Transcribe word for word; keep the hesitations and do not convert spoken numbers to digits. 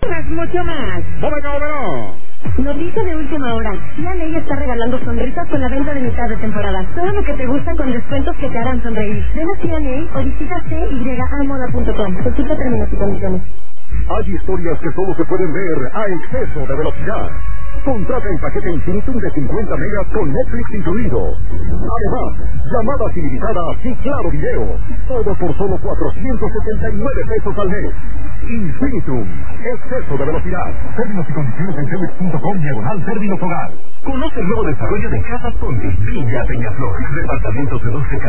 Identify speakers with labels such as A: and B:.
A: Es mucho más.
B: ¡Bodega Oberó!
C: Noticia de última hora. C and A está regalando sonrisas con la venta de mitad de temporada. Todo lo que te gusta con descuentos que te harán sonreír. Ven a C and A o visita c y a moda punto com. Consulta términos y condiciones.
B: Hay historias que solo se pueden ver a exceso de velocidad. Contrata el paquete Infinitum de cincuenta megas con Netflix incluido. Además, llamadas ilimitadas y claro video. Todo por solo cuatrocientos setenta y nueve pesos al mes. Infinitum. Exceso de velocidad. Términos y condiciones en telmex punto com diagonal términos hogar. Conoce el nuevo desarrollo de Casas Ponti, Villa Peñaflor. Departamentos de doce